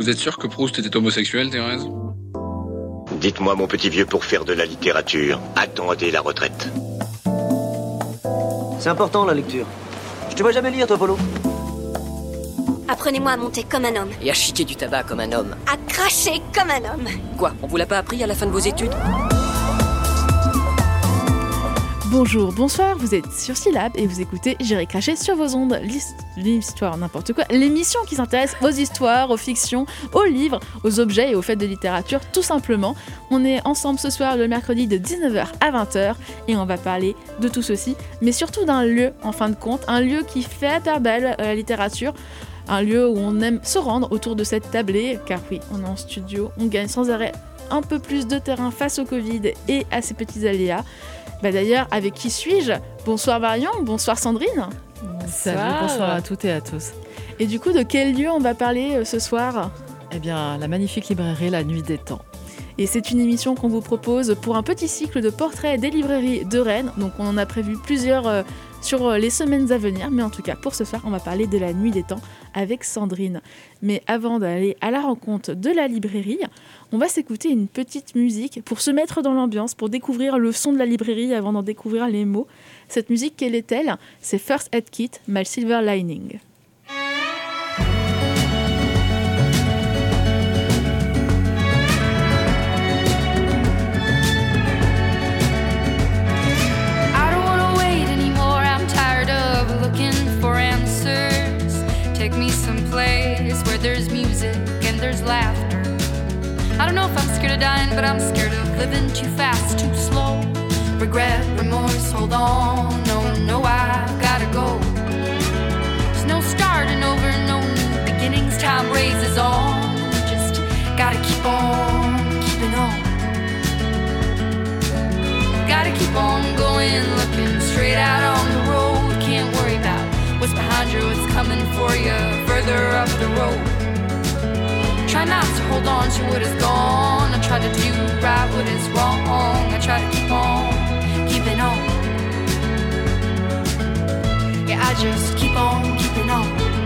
Vous êtes sûr que Proust était homosexuel, Thérèse ? Dites-moi, mon petit vieux, pour faire de la littérature, attendez la retraite. C'est important, la lecture. Je te vois jamais lire, toi, Polo. Apprenez-moi à monter comme un homme. Et à chiquer du tabac comme un homme. À cracher comme un homme. Quoi, on vous l'a pas appris à la fin de vos études ? Bonjour, bonsoir, vous êtes sur Syllab et vous écoutez J'irai cracher sur vos ondes, l'histoire, n'importe quoi, l'émission qui s'intéresse aux histoires, aux fictions, aux livres, aux objets et aux faits de littérature, tout simplement. On est ensemble ce soir le mercredi de 19h à 20h et on va parler de tout ceci, mais surtout d'un lieu, en fin de compte, un lieu qui fait hyper belle la littérature, un lieu où on aime se rendre autour de cette tablée, car oui, on est en studio, on gagne sans arrêt un peu plus de terrain face au Covid et à ses petits aléas. D'ailleurs, avec qui suis-je ? Bonsoir Marion, bonsoir Sandrine. Salut, bonsoir à toutes et à tous. Et du coup, de quel lieu on va parler ce soir ? Eh bien, la magnifique librairie La Nuit des Temps. Et c'est une émission qu'on vous propose pour un petit cycle de portraits des librairies de Rennes. Donc on en a prévu plusieurs sur les semaines à venir. Mais en tout cas, pour ce soir, on va parler de La Nuit des Temps avec Sandrine. Mais avant d'aller à la rencontre de la librairie, on va s'écouter une petite musique pour se mettre dans l'ambiance, pour découvrir le son de la librairie avant d'en découvrir les mots. Cette musique, quelle est-elle ? C'est First Aid Kit, My Silver Lining. Take me someplace where there's music and there's laughter. I don't know if I'm scared of dying, but I'm scared of living too fast, too slow. Regret, remorse, hold on, no, I gotta go. There's no starting over, no new beginnings, time raises on. Just gotta keep on keeping on. Gotta keep on going, looking straight out on the road. Can't worry about what's behind you, what's coming for you further up the road. Try not to hold on to what is gone. I try to do right what is wrong. I try to keep on keeping on. Yeah, I just keep on keeping on.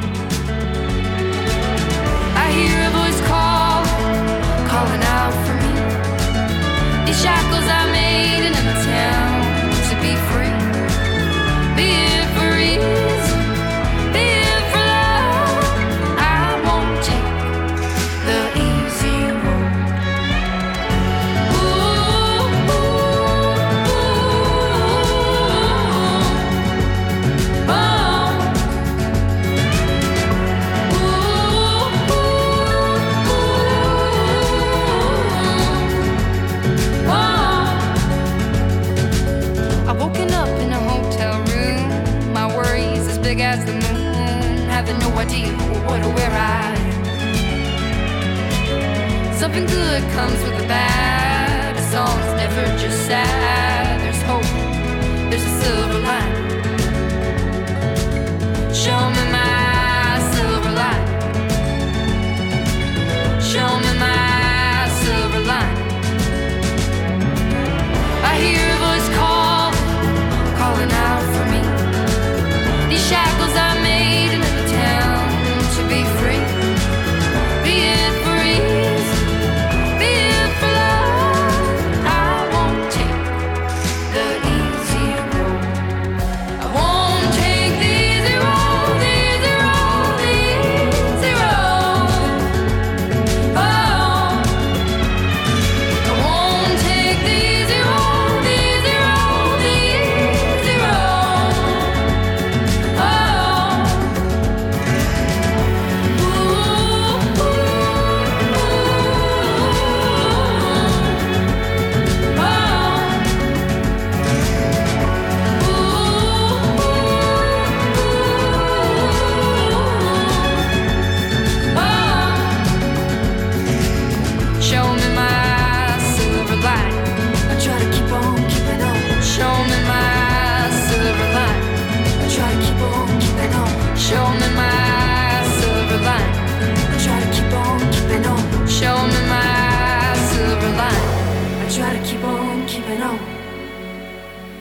I hear a voice calling out for me. These shackles I made in a town to be free. Be it for ease. As the moon, having no idea what or where I am. Something good comes with the bad. A song's never just sad. There's hope, there's a silver line. Show me my silver line. Show me my silver line. I hear a voice calling out for me. These shackles I made in a town to be free. Be it for ease, be it for love. I won't take the easy road. I won't take the easy road, the easy road, the easy road. Oh, I won't take the easy road, the easy road, the easy road.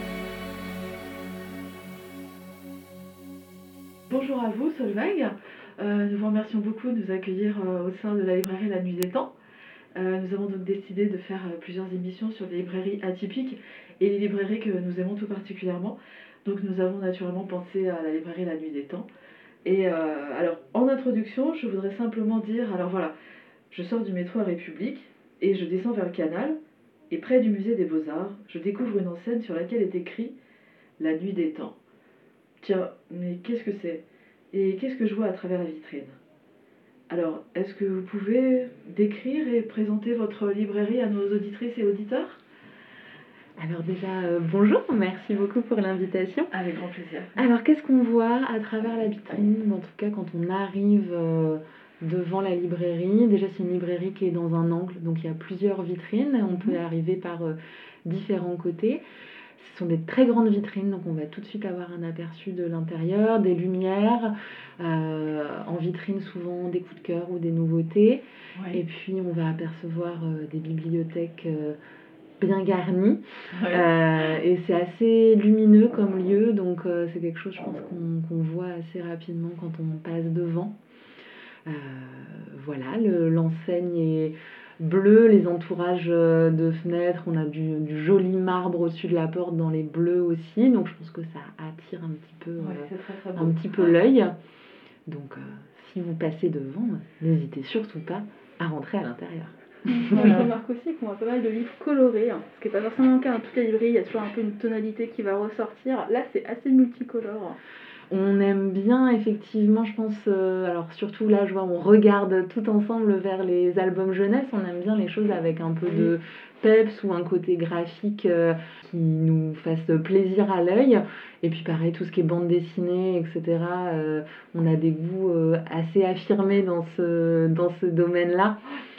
Bonjour à vous, Solveig. Nous vous remercions beaucoup de nous accueillir au sein de la librairie La Nuit des Temps. Nous avons donc décidé de faire plusieurs émissions sur les librairies atypiques et les librairies que nous aimons tout particulièrement. Donc nous avons naturellement pensé à la librairie La Nuit des Temps. Et alors, en introduction, je voudrais simplement dire, alors voilà, je sors du métro à République et je descends vers le canal. Et près du musée des Beaux-Arts, je découvre une enseigne sur laquelle est écrit « La Nuit des Temps ». Tiens, mais qu'est-ce que c'est? Et qu'est-ce que je vois à travers la vitrine? Alors, est-ce que vous pouvez décrire et présenter votre librairie à nos auditrices et auditeurs? Alors déjà, bonjour, merci beaucoup pour l'invitation. Avec grand plaisir. Alors, qu'est-ce qu'on voit à travers la vitrine? En tout cas, quand on arrive devant la librairie, déjà c'est une librairie qui est dans un angle, donc il y a plusieurs vitrines, on peut arriver par différents côtés. Ce sont des très grandes vitrines, donc on va tout de suite avoir un aperçu de l'intérieur, des lumières, en vitrine souvent des coups de cœur ou des nouveautés. Ouais. Et puis on va apercevoir des bibliothèques bien garnies. Ouais. Et c'est assez lumineux comme lieu, donc c'est quelque chose, je pense, qu'on voit assez rapidement quand on passe devant. Voilà, l'enseigne est bleu, les entourages de fenêtres, on a du joli marbre au-dessus de la porte dans les bleus aussi, donc je pense que ça attire un petit peu, un petit peu l'œil. Donc si vous passez devant, n'hésitez surtout pas à rentrer à l'intérieur. On remarque aussi qu'on a pas mal de livres colorés, ce qui n'est pas forcément le cas dans toutes les librairies, il y a toujours un peu une tonalité qui va ressortir. Là, c'est assez multicolore. On aime bien, effectivement, je pense, alors surtout là, je vois, on regarde tout ensemble vers les albums jeunesse, on aime bien les choses avec un peu de peps ou un côté graphique qui nous fasse plaisir à l'œil. Et puis pareil, tout ce qui est bande dessinée, etc., on a des goûts assez affirmés dans ce domaine-là.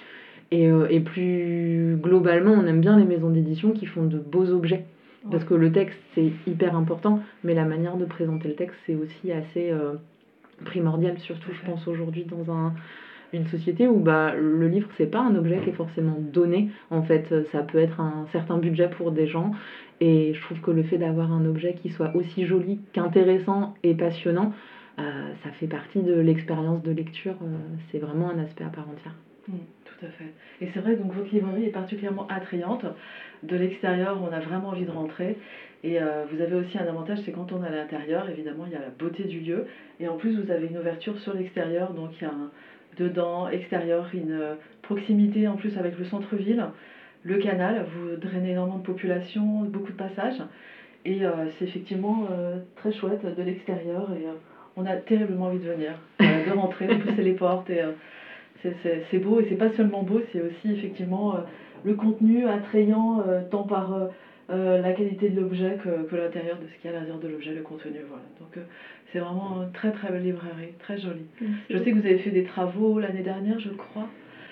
Et plus globalement, on aime bien les maisons d'édition qui font de beaux objets. Parce que le texte, c'est hyper important, mais la manière de présenter le texte, c'est aussi assez primordial, surtout, je pense, aujourd'hui, dans une société où le livre, c'est pas un objet qui est forcément donné. En fait, ça peut être un certain budget pour des gens, et je trouve que le fait d'avoir un objet qui soit aussi joli qu'intéressant et passionnant, ça fait partie de l'expérience de lecture, c'est vraiment un aspect à part entière. Tout à fait. Et c'est vrai que donc votre librairie est particulièrement attrayante. De l'extérieur, on a vraiment envie de rentrer. Et vous avez aussi un avantage, c'est quand on est à l'intérieur, évidemment, il y a la beauté du lieu. Et en plus, vous avez une ouverture sur l'extérieur, donc il y a dedans, extérieur, une proximité en plus avec le centre-ville, le canal. Vous drainez énormément de population, beaucoup de passages. Et c'est effectivement très chouette de l'extérieur. Et on a terriblement envie de venir, de rentrer, de pousser les portes. Et c'est beau, et c'est pas seulement beau, c'est aussi effectivement le contenu attrayant tant par la qualité de l'objet que l'intérieur de ce qu'il y a à l'intérieur de l'objet, le contenu. Voilà. Donc c'est vraiment une très très belle librairie, très jolie. Je sais que vous avez fait des travaux l'année dernière, je crois.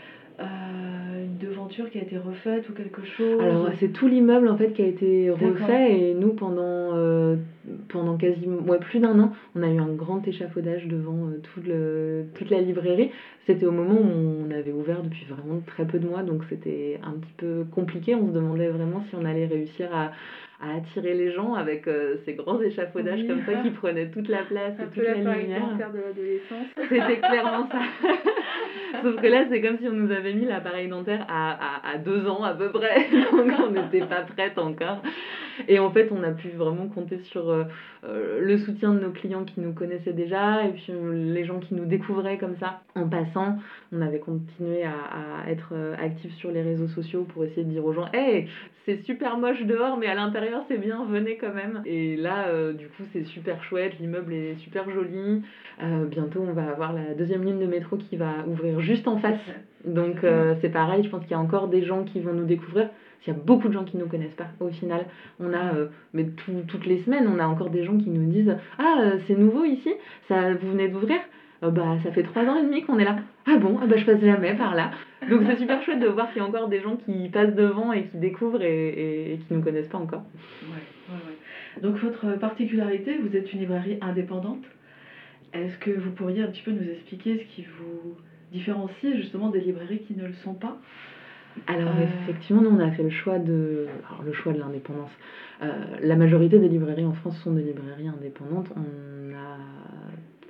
Une devanture qui a été refaite ou quelque chose? Alors c'est tout l'immeuble en fait qui a été refait, et nous pendant quasiment plus d'un an, on a eu un grand échafaudage devant toute la librairie. C'était au moment où on avait ouvert depuis vraiment très peu de mois, donc c'était un petit peu compliqué. On se demandait vraiment si on allait réussir à attirer les gens avec ces grands échafaudages comme ça qui prenaient toute la place et toute la lumière. Un peu de l'adolescence. C'était clairement ça. Sauf que là, c'est comme si on nous avait mis l'appareil dentaire à 2 ans à peu près, donc on n'était pas prête encore. Et en fait, on a pu vraiment compter sur le soutien de nos clients qui nous connaissaient déjà, et puis les gens qui nous découvraient comme ça en passant. On avait continué à être actifs sur les réseaux sociaux pour essayer de dire aux gens « Hey, c'est super moche dehors, mais à l'intérieur, c'est bien, venez quand même !» Et là, du coup, c'est super chouette, l'immeuble est super joli. Bientôt, on va avoir la 2e ligne de métro qui va ouvrir juste en face. Donc, c'est pareil, je pense qu'il y a encore des gens qui vont nous découvrir. Il y a beaucoup de gens qui ne nous connaissent pas. Au final, on a, mais toutes les semaines, on a encore des gens qui nous disent « Ah, c'est nouveau ici, vous venez d'ouvrir ?» Ça fait 3 ans et demi qu'on est là. Ah bon, je passe jamais par là. Donc c'est super chouette de voir qu'il y a encore des gens qui passent devant et qui découvrent et qui ne nous connaissent pas encore. Ouais. Donc votre particularité, vous êtes une librairie indépendante. Est-ce que vous pourriez un petit peu nous expliquer ce qui vous différencie justement des librairies qui ne le sont pas? Alors effectivement, nous on a fait le choix de l'indépendance. La majorité des librairies en France sont des librairies indépendantes. On a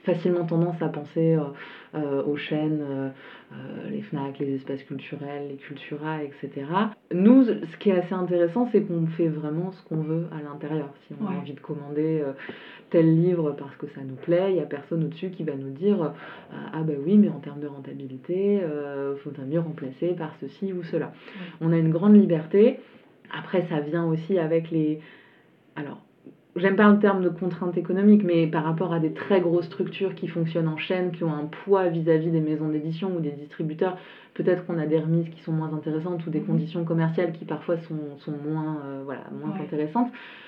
facilement tendance à penser aux chaînes, les Fnac, les espaces culturels, les Cultura, etc. Nous, ce qui est assez intéressant, c'est qu'on fait vraiment ce qu'on veut à l'intérieur. Si on a envie de commander tel livre parce que ça nous plaît, il n'y a personne au-dessus qui va nous dire ah ben oui, mais en termes de rentabilité, il faudrait mieux remplacer par ceci ou cela. On a une grande liberté. Après, ça vient aussi avec les... Alors, j'aime pas le terme de contrainte économique, mais par rapport à des très grosses structures qui fonctionnent en chaîne, qui ont un poids vis-à-vis des maisons d'édition ou des distributeurs, peut-être qu'on a des remises qui sont moins intéressantes ou des conditions commerciales qui parfois sont moins intéressantes.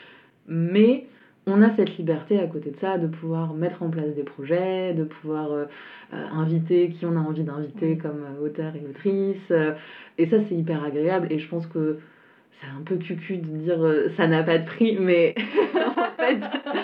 Mais on a cette liberté à côté de ça de pouvoir mettre en place des projets, de pouvoir inviter qui on a envie d'inviter comme auteurs et autrices. Et ça, c'est hyper agréable et je pense que c'est un peu cucu de dire ça n'a pas de prix, mais en fait,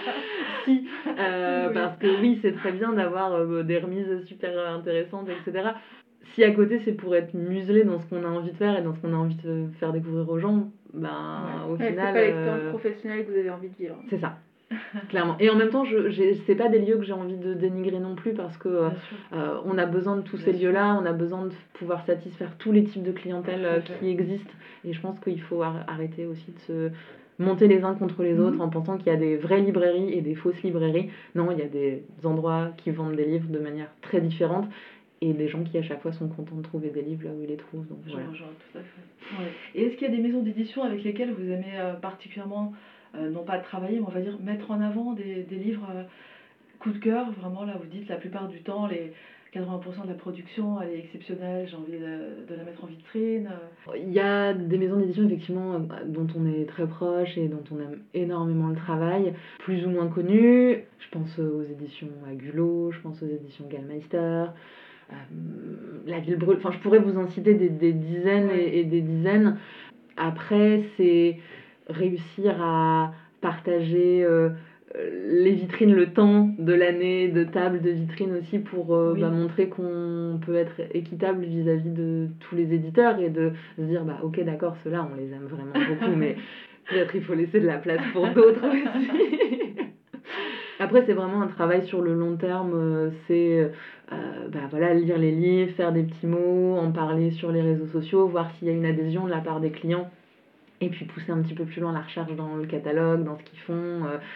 si, parce que oui, c'est très bien d'avoir des remises super intéressantes, etc. Si à côté c'est pour être muselé dans ce qu'on a envie de faire et dans ce qu'on a envie de faire découvrir aux gens, au final... C'est pas l'expérience professionnelle que vous avez envie de vivre. C'est ça. Clairement. Et en même temps, c'est pas des lieux que j'ai envie de dénigrer non plus parce que on a besoin de tous ces lieux-là, on a besoin de pouvoir satisfaire tous les types de clientèle qui existent. Et je pense qu'il faut arrêter aussi de se monter les uns contre les autres en pensant qu'il y a des vraies librairies et des fausses librairies. Non, il y a des endroits qui vendent des livres de manière très différente et des gens qui à chaque fois sont contents de trouver des livres là où ils les trouvent. Donc, Je rejoins tout à fait. Ouais. Et est-ce qu'il y a des maisons d'édition avec lesquelles vous aimez particulièrement non pas travailler, mais on va dire mettre en avant des livres coup de cœur, vraiment là vous dites la plupart du temps, les 80% de la production elle est exceptionnelle, j'ai envie de la mettre en vitrine. Il y a des maisons d'édition effectivement dont on est très proche et dont on aime énormément le travail, plus ou moins connues. Je pense aux éditions Agulot, je pense aux éditions Gallmeister, La Ville Brûle, enfin je pourrais vous en citer des dizaines et des dizaines. Après c'est réussir à partager les vitrines le temps de l'année, de tables de vitrines aussi pour montrer qu'on peut être équitable vis-à-vis de tous les éditeurs et de se dire ok d'accord, ceux-là on les aime vraiment beaucoup mais peut-être il faut laisser de la place pour d'autres aussi. Après c'est vraiment un travail sur le long terme, c'est lire les livres, faire des petits mots, en parler sur les réseaux sociaux, voir s'il y a une adhésion de la part des clients. Et puis pousser un petit peu plus loin la recherche dans le catalogue, dans ce qu'ils font.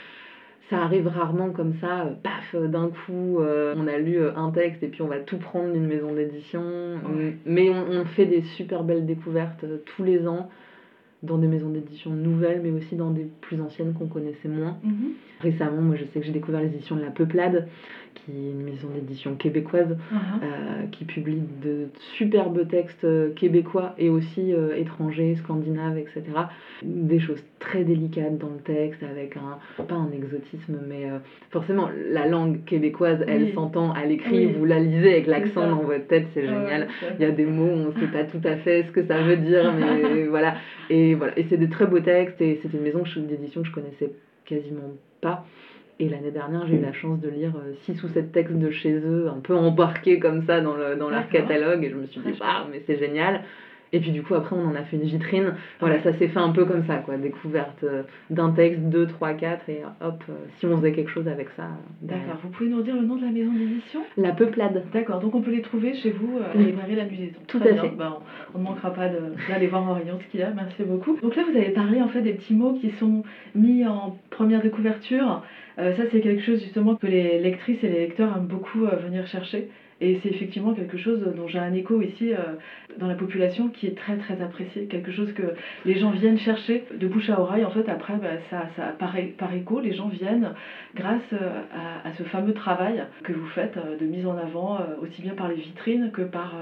Ça arrive rarement comme ça, d'un coup, on a lu un texte et puis on va tout prendre d'une maison d'édition. Mais on fait des super belles découvertes tous les ans, dans des maisons d'édition nouvelles, mais aussi dans des plus anciennes qu'on connaissait moins. Récemment, moi je sais que j'ai découvert les éditions de La Peuplade, qui est une maison d'édition québécoise, qui publie de superbes textes québécois et aussi étrangers, scandinaves, etc. Des choses très délicates dans le texte, avec pas un exotisme, mais forcément la langue québécoise, elle s'entend à l'écrit, vous la lisez avec l'accent dans votre tête, c'est génial. Il y a des mots, on ne sait pas tout à fait ce que ça veut dire, mais voilà. Et c'est des très beaux textes, et c'est une maison d'édition que je connaissais quasiment pas. Et l'année dernière, j'ai eu la chance de lire 6 ou 7 textes de chez eux, un peu embarqués comme ça dans leur catalogue, et je me suis dit, waouh, mais c'est génial. Et puis du coup, après, on en a fait une vitrine. Voilà, ça s'est fait un peu comme ça, quoi. Découverte d'un texte, 2, 3, 4, et hop, si on faisait quelque chose avec ça. D'accord, vous pouvez nous redire le nom de la maison d'édition ? La Peuplade. D'accord, donc on peut les trouver chez vous à la librairie La Musée. Tout à fait. On ne manquera pas d'aller voir en rayon ce qu'il y a, merci beaucoup. Donc là, vous avez parlé en fait des petits mots qui sont mis en première de couverture. Ça, c'est quelque chose justement que les lectrices et les lecteurs aiment beaucoup venir chercher. Et c'est effectivement quelque chose dont j'ai un écho ici dans la population qui est très très apprécié. Quelque chose que les gens viennent chercher de bouche à oreille. En fait, après, ça par écho, les gens viennent grâce à ce fameux travail que vous faites de mise en avant, aussi bien par les vitrines que par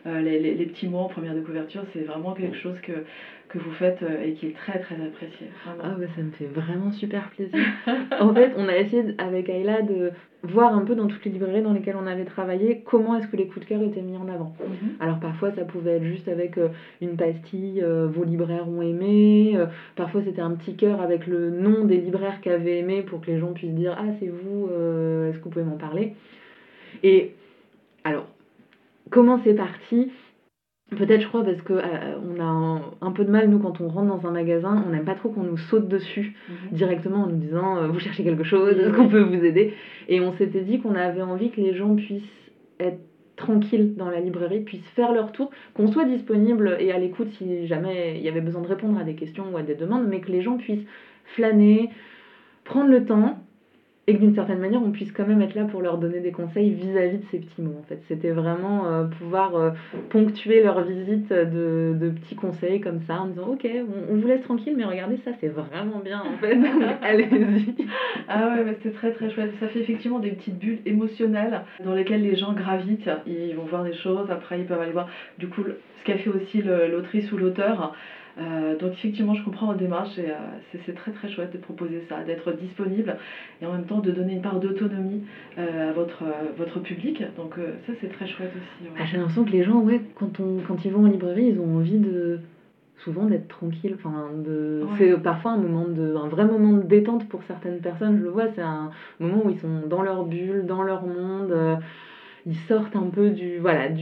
les petits mots en première de couverture. C'est vraiment quelque chose que vous faites et qui est très très apprécié. Vraiment. Ah ça me fait vraiment super plaisir. En fait, on a essayé avec Ayla de voir un peu dans toutes les librairies dans lesquelles on avait travaillé comment est-ce que les coups de cœur étaient mis en avant. Alors parfois ça pouvait être juste avec une pastille, vos libraires ont aimé, parfois c'était un petit cœur avec le nom des libraires qui avaient aimé pour que les gens puissent dire c'est vous, est-ce que vous pouvez m'en parler. Et alors, comment c'est parti ? Peut-être, je crois, parce que on a un peu de mal, nous, quand on rentre dans un magasin, on n'aime pas trop qu'on nous saute dessus directement en nous disant vous cherchez quelque chose, est-ce qu'on peut vous aider? Et on s'était dit qu'on avait envie que les gens puissent être tranquilles dans la librairie, puissent faire leur tour, qu'on soit disponible et à l'écoute si jamais il y avait besoin de répondre à des questions ou à des demandes, mais que les gens puissent flâner, prendre le temps, et que d'une certaine manière on puisse quand même être là pour leur donner des conseils vis-à-vis de ces petits mots. En fait, c'était vraiment pouvoir ponctuer leur visite de petits conseils comme ça en disant ok, on vous laisse tranquille, mais regardez ça, c'est vraiment bien en fait, allez-y. Ah ouais, mais c'est très très chouette. Ça fait effectivement des petites bulles émotionnelles dans lesquelles les gens gravitent. Ils vont voir des choses, après ils peuvent aller voir du coup ce qu'a fait aussi l'autrice ou l'auteur. Donc effectivement je comprends votre démarche et c'est très très chouette de proposer ça, d'être disponible et en même temps de donner une part d'autonomie à votre public, donc ça c'est très chouette aussi. Ouais. J'ai l'impression que les gens, quand ils vont en librairie, ils ont envie souvent d'être tranquilles, c'est parfois un vrai moment de détente pour certaines personnes, je le vois, c'est un moment où ils sont dans leur bulle, dans leur monde, ils sortent un peu du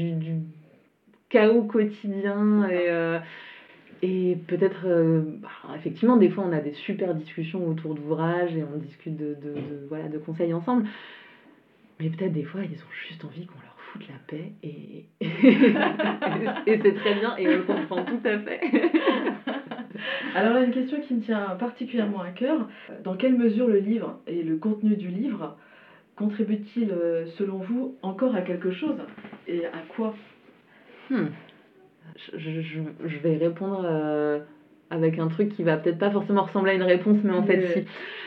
chaos quotidien et peut-être, effectivement, des fois on a des super discussions autour d'ouvrages et on discute de conseils ensemble. Mais peut-être des fois ils ont juste envie qu'on leur foute la paix et c'est très bien et on le comprend tout à fait. Alors là, une question qui me tient particulièrement à cœur. Dans quelle mesure le livre et le contenu du livre contribuent-ils, selon vous, encore à quelque chose? Et à quoi? Je vais répondre avec un truc qui va peut-être pas forcément ressembler à une réponse, mais en fait si.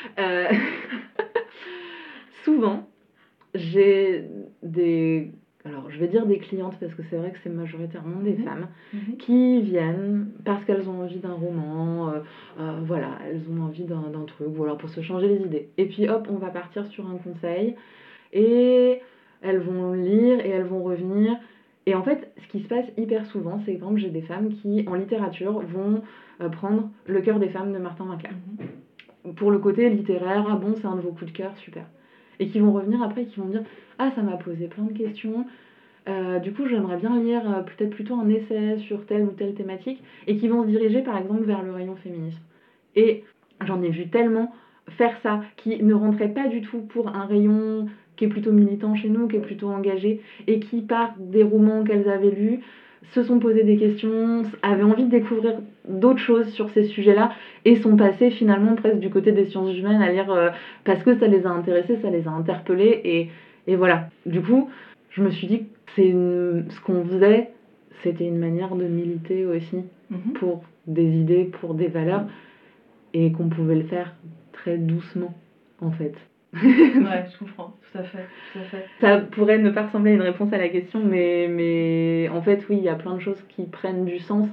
Souvent, j'ai alors je vais dire des clientes parce que c'est vrai que c'est majoritairement des femmes qui viennent parce qu'elles ont envie d'un roman, elles ont envie d'un truc, voilà, pour se changer les idées. Et puis hop, on va partir sur un conseil et elles vont lire et elles vont revenir. Et en fait, ce qui se passe hyper souvent, c'est que par exemple, j'ai des femmes qui, en littérature, vont prendre Le cœur des femmes de Martin Winkler. Pour le côté littéraire, ah bon, c'est un de vos coups de cœur, super. Et qui vont revenir après et qui vont me dire, ah, ça m'a posé plein de questions, du coup, j'aimerais bien lire peut-être plutôt un essai sur telle ou telle thématique, et qui vont se diriger, par exemple, vers le rayon féminisme. Et j'en ai vu tellement faire ça, qui ne rentrait pas du tout pour un rayon qui est plutôt militant chez nous, qui est plutôt engagé, et qui, par des romans qu'elles avaient lus, se sont posées des questions, avaient envie de découvrir d'autres choses sur ces sujets-là, et sont passées finalement presque du côté des sciences humaines à lire parce que ça les a intéressées, ça les a interpellées, et voilà. Du coup, je me suis dit que ce qu'on faisait, c'était une manière de militer aussi pour des idées, pour des valeurs, et qu'on pouvait le faire très doucement, en fait. Ouais, je comprends, tout à fait. Ça pourrait ne pas ressembler à une réponse à la question, mais en fait, oui, il y a plein de choses qui prennent du sens,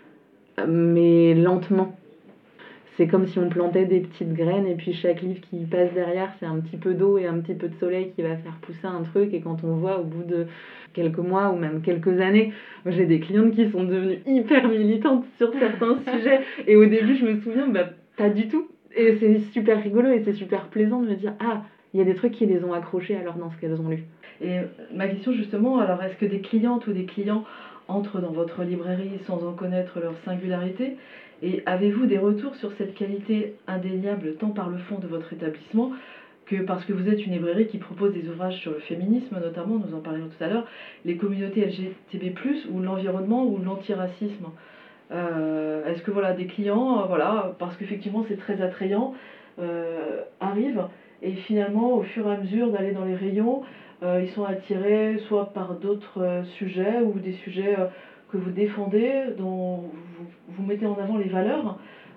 mais lentement. C'est comme si on plantait des petites graines, et puis chaque livre qui passe derrière, c'est un petit peu d'eau et un petit peu de soleil qui va faire pousser un truc, et quand on voit au bout de quelques mois ou même quelques années, j'ai des clientes qui sont devenues hyper militantes sur certains sujets, et au début, je me souviens, pas du tout. Et c'est super rigolo et c'est super plaisant de me dire ah, il y a des trucs qui les ont accrochés alors dans ce qu'elles ont lu. Et ma question justement, alors est-ce que des clientes ou des clients entrent dans votre librairie sans en connaître leur singularité? Et avez-vous des retours sur cette qualité indéniable tant par le fond de votre établissement que parce que vous êtes une librairie qui propose des ouvrages sur le féminisme notamment, nous en parlions tout à l'heure, les communautés LGTB+, ou l'environnement ou l'antiracisme? Est-ce que voilà, des clients, parce qu'effectivement c'est très attrayant, arrivent et finalement au fur et à mesure d'aller dans les rayons, ils sont attirés soit par d'autres sujets ou des sujets que vous défendez, dont vous mettez en avant les valeurs.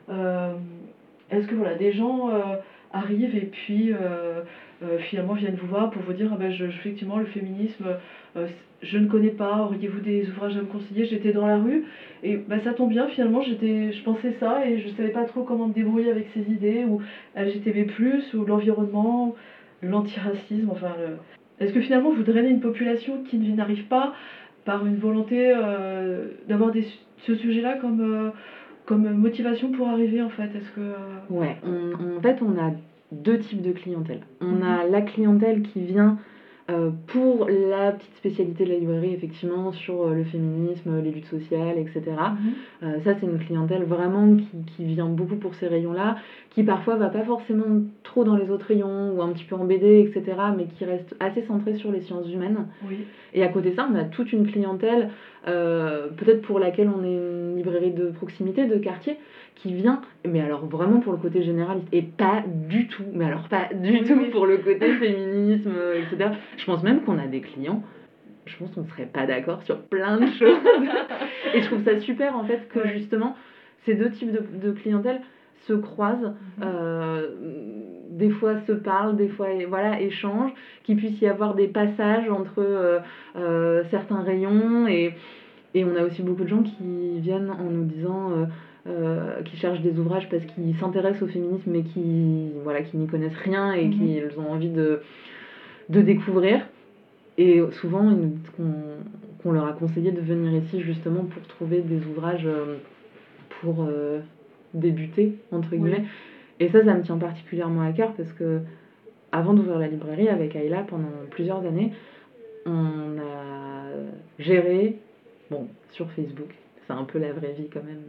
Est-ce que voilà, des gens arrivent et puis finalement viennent vous voir pour vous dire effectivement le féminisme je ne connais pas, auriez-vous des ouvrages à me conseiller? J'étais dans la rue et ça tombe bien, finalement je pensais ça et je savais pas trop comment me débrouiller avec ces idées, ou LGTB+, ou l'environnement, l'antiracisme, est-ce que finalement vous drainez une population qui n'arrive pas par une volonté d'avoir ce sujet-là comme motivation pour arriver en fait? Est-ce que... Ouais, en fait on a deux types de clientèle. On a la clientèle qui vient Pour la petite spécialité de la librairie, effectivement, sur le féminisme, les luttes sociales, etc. Ça, c'est une clientèle vraiment qui vient beaucoup pour ces rayons-là, qui parfois va pas forcément trop dans les autres rayons, ou un petit peu en BD, etc., mais qui reste assez centrée sur les sciences humaines. Oui. Et à côté de ça, on a toute une clientèle, peut-être pour laquelle on est une librairie de proximité, de quartier, qui vient, mais alors vraiment pour le côté généraliste, et pas du tout, mais alors pas du tout pour le côté féminisme, etc. Je pense même qu'on a des clients, je pense qu'on ne serait pas d'accord sur plein de choses. Et je trouve ça super en fait que justement ces deux types de clientèle se croisent, des fois se parlent, des fois voilà, échangent, qu'il puisse y avoir des passages entre certains rayons, et on a aussi beaucoup de gens qui viennent en nous disant qui cherchent des ouvrages parce qu'ils s'intéressent au féminisme mais qui n'y connaissent rien et qu'ils ont envie de découvrir. Et souvent, ils nous disent qu'on leur a conseillé de venir ici justement pour trouver des ouvrages pour débuter, entre guillemets. Oui. Et ça me tient particulièrement à cœur parce que avant d'ouvrir la librairie avec Ayla, pendant plusieurs années, on a géré, sur Facebook, c'est un peu la vraie vie quand même,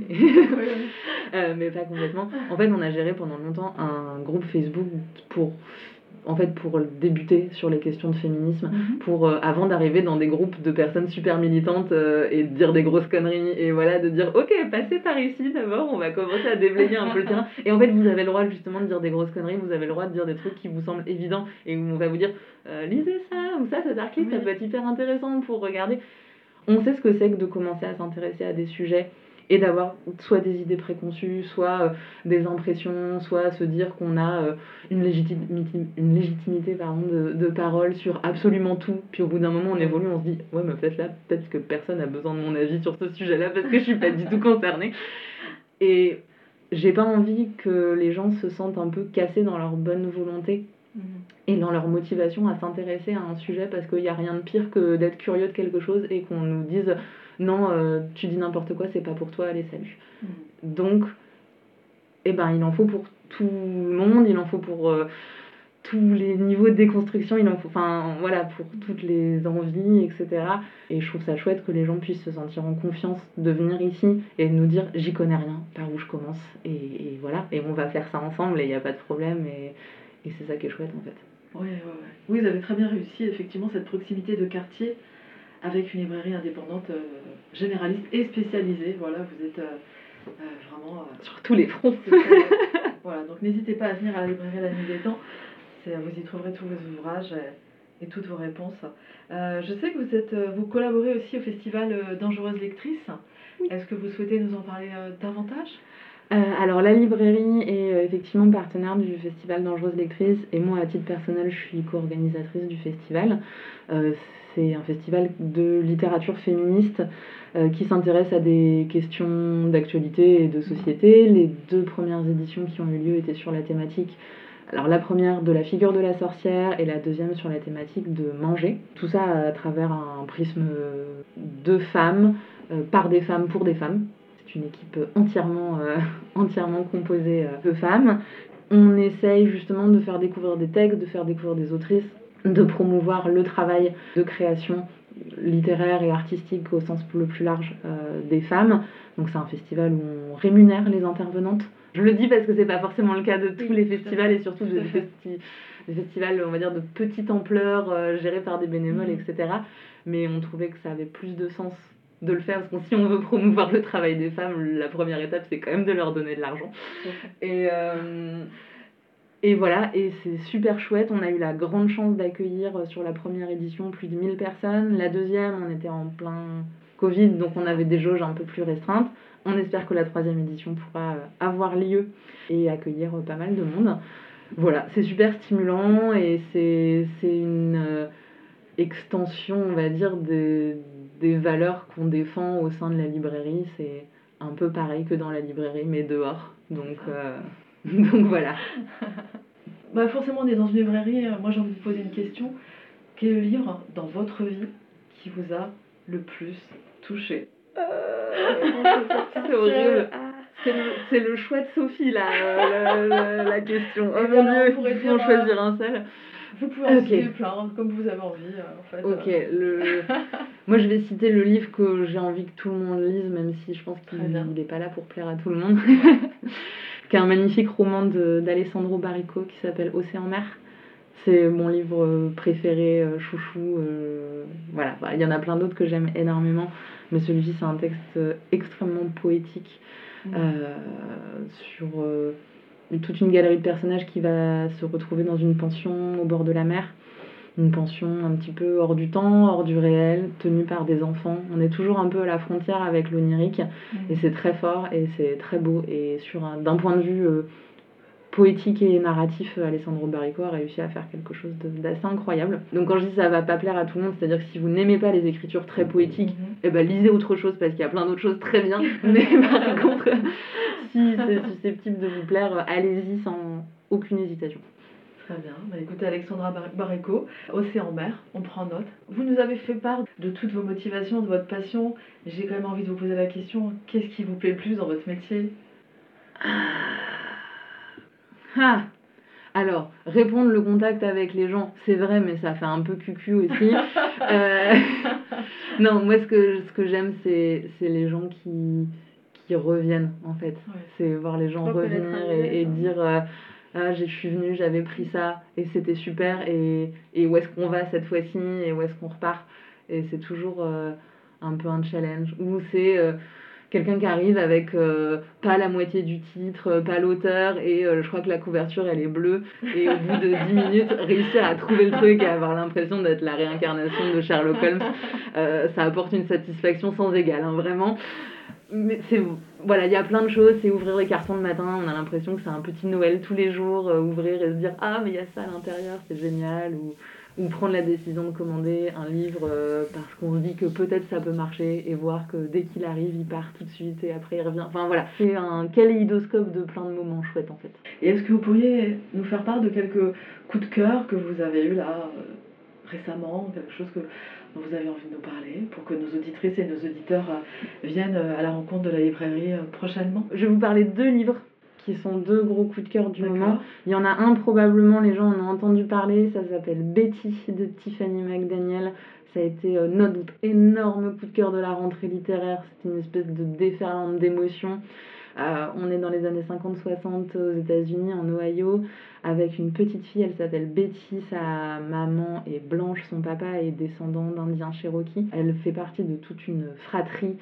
mais pas complètement. En fait, on a géré pendant longtemps un groupe Facebook pour débuter sur les questions de féminisme, avant d'arriver dans des groupes de personnes super militantes et de dire des grosses conneries, et voilà, de dire ok, passez par ici d'abord, on va commencer à déblayer un peu le terrain. Et en fait, vous avez le droit justement de dire des grosses conneries, vous avez le droit de dire des trucs qui vous semblent évidents, et où on va vous dire lisez ça, ou ça, cet article, ça peut être hyper intéressant pour regarder. On sait ce que c'est que de commencer à s'intéresser à des sujets et d'avoir soit des idées préconçues, soit des impressions, soit se dire qu'on a une légitimité de parole sur absolument tout. Puis au bout d'un moment, on évolue, on se dit « Ouais, mais peut-être que personne n'a besoin de mon avis sur ce sujet-là parce que je suis pas du tout concernée. » Et j'ai pas envie que les gens se sentent un peu cassés dans leur bonne volonté et dans leur motivation à s'intéresser à un sujet, parce qu'il n'y a rien de pire que d'être curieux de quelque chose et qu'on nous dise non, tu dis n'importe quoi, c'est pas pour toi, allez, salut. Donc, il en faut pour tout le monde, il en faut pour tous les niveaux de déconstruction, il en faut, pour toutes les envies, etc. Et je trouve ça chouette que les gens puissent se sentir en confiance de venir ici et de nous dire j'y connais rien, par où je commence, et voilà, et on va faire ça ensemble et il n'y a pas de problème, et c'est ça qui est chouette en fait. Oui, vous avez très bien réussi effectivement cette proximité de quartier avec une librairie indépendante généraliste et spécialisée. Voilà, vous êtes vraiment sur tous les fronts. Voilà, donc n'hésitez pas à venir à la librairie La Nuit des Temps. Vous y trouverez tous vos ouvrages et toutes vos réponses. Je sais que vous collaborez aussi au festival Dangereuses Lectrices. Est-ce que vous souhaitez nous en parler davantage ? Alors la librairie est effectivement partenaire du festival Dangereuses Lectrices, et moi à titre personnel je suis co-organisatrice du festival. C'est un festival de littérature féministe qui s'intéresse à des questions d'actualité et de société. Les 2 premières éditions qui ont eu lieu étaient sur la thématique, alors la première de la figure de la sorcière et la deuxième sur la thématique de manger. Tout ça à travers un prisme de femmes, par des femmes, pour des femmes. C'est une équipe entièrement composée de femmes. On essaye justement de faire découvrir des textes, de faire découvrir des autrices, de promouvoir le travail de création littéraire et artistique au sens le plus large des femmes. Donc c'est un festival où on rémunère les intervenantes. Je le dis parce que c'est pas forcément le cas de tous les festivals, et surtout des festivals, on va dire, de petite ampleur, gérés par des bénévoles, etc. Mais on trouvait que ça avait plus de sens de le faire, parce que si on veut promouvoir le travail des femmes, la première étape c'est quand même de leur donner de l'argent. Et voilà, et c'est super chouette. On a eu la grande chance d'accueillir sur la première édition plus de 1000 personnes. La deuxième, on était en plein Covid, donc on avait des jauges un peu plus restreintes. On espère que la 3e édition pourra avoir lieu et accueillir pas mal de monde. Voilà, c'est super stimulant, et c'est une extension, on va dire, des valeurs qu'on défend au sein de la librairie. C'est un peu pareil que dans la librairie, mais dehors. Donc voilà. Forcément, on est dans une librairie. Moi, j'ai envie de poser une question. Quel est le livre dans votre vie qui vous a le plus touché ? C'est horrible. C'est le choix de Sophie, là, la question. Oh mon Dieu, il faut en choisir un seul. Vous pouvez en Ok. citer plein, comme vous avez envie, en fait. Ok, moi je vais citer le livre que j'ai envie que tout le monde lise, même si je pense qu'il Très bien. n'est pas là pour plaire à tout le monde. Qui est un magnifique roman d'Alessandro Baricco qui s'appelle Océan-Mer. C'est mon livre préféré, chouchou. Voilà, il y en a plein d'autres que j'aime énormément, mais celui-ci c'est un texte extrêmement poétique sur toute une galerie de personnages qui va se retrouver dans une pension au bord de la mer. Une pension un petit peu hors du temps, hors du réel, tenue par des enfants. On est toujours un peu à la frontière avec l'onirique, et c'est très fort et c'est très beau. Et d'un point de vue poétique et narratif, Alessandro Baricco a réussi à faire quelque chose d'assez incroyable. Donc quand je dis ça va pas plaire à tout le monde, c'est-à-dire que si vous n'aimez pas les écritures très poétiques, eh ben lisez autre chose parce qu'il y a plein d'autres choses très bien. Mais par contre, si c'est susceptible de vous plaire, allez-y sans aucune hésitation. Très bien. Écoutez, Alexandra Baricco, Océan-Mer, on prend note. Vous nous avez fait part de toutes vos motivations, de votre passion. J'ai quand même envie de vous poser la question, qu'est-ce qui vous plaît le plus dans votre métier ? Alors, répondre le contact avec les gens, c'est vrai, mais ça fait un peu cucu aussi. Non, moi, ce que j'aime, c'est les gens qui reviennent, en fait. Ouais. C'est voir les gens Reconnaître revenir un et visage, dire je suis venue, j'avais pris ça, et c'était super, et où est-ce qu'on va cette fois-ci, et où est-ce qu'on repart. Et c'est toujours un peu un challenge, où c'est... quelqu'un qui arrive avec pas la moitié du titre, pas l'auteur, et je crois que la couverture elle est bleue, et au bout de 10 minutes réussir à trouver le truc et avoir l'impression d'être la réincarnation de Sherlock Holmes, ça apporte une satisfaction sans égale, hein, vraiment. Mais voilà, il y a plein de choses, c'est ouvrir les cartons le matin, on a l'impression que c'est un petit Noël tous les jours, ouvrir et se dire ah mais il y a ça à l'intérieur, c'est génial, ou prendre la décision de commander un livre parce qu'on se dit que peut-être ça peut marcher, et voir que dès qu'il arrive, il part tout de suite et après il revient. Enfin voilà, c'est un kaléidoscope de plein de moments chouettes en fait. Et est-ce que vous pourriez nous faire part de quelques coups de cœur que vous avez eus là récemment, quelque chose dont vous avez envie de nous parler, pour que nos auditrices et nos auditeurs viennent à la rencontre de la librairie prochainement ? Je vais vous parler de 2 livres qui sont 2 gros coups de cœur du D'accord. moment. Il y en a un, probablement les gens en ont entendu parler, ça s'appelle Betty de Tiffany McDaniel. Ça a été notre énorme coup de cœur de la rentrée littéraire. C'est une espèce de déferlante d'émotions. On est dans les années 50-60 aux États-Unis, en Ohio, avec une petite fille, elle s'appelle Betty, sa maman est blanche, son papa est descendant d'Indiens Cherokee. Elle fait partie de toute une fratrie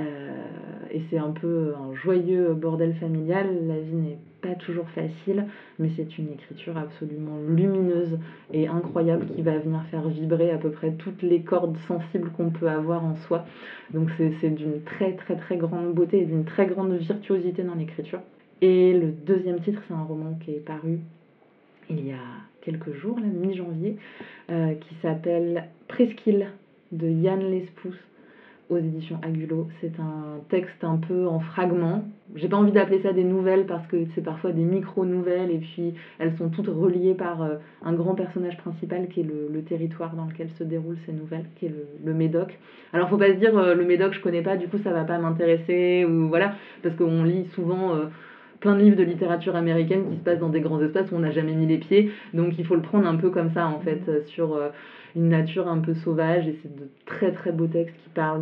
et c'est un peu un joyeux bordel familial. La vie n'est pas toujours facile, mais c'est une écriture absolument lumineuse et incroyable qui va venir faire vibrer à peu près toutes les cordes sensibles qu'on peut avoir en soi. Donc c'est d'une très très très grande beauté et d'une très grande virtuosité dans l'écriture. Et le deuxième titre, c'est un roman qui est paru il y a quelques jours, la mi-janvier, qui s'appelle Presqu'île de Yann Lespoux aux éditions Agulot. C'est un texte un peu en fragments. J'ai pas envie d'appeler ça des nouvelles parce que c'est parfois des micro-nouvelles et puis elles sont toutes reliées par un grand personnage principal qui est le territoire dans lequel se déroulent ces nouvelles, qui est le Médoc. Alors faut pas se dire le Médoc je connais pas, du coup ça va pas m'intéresser, ou voilà, parce qu'on lit souvent plein de livres de littérature américaine qui se passent dans des grands espaces où on n'a jamais mis les pieds, donc il faut le prendre un peu comme ça en fait, sur une nature un peu sauvage, et c'est de très très beaux textes qui parlent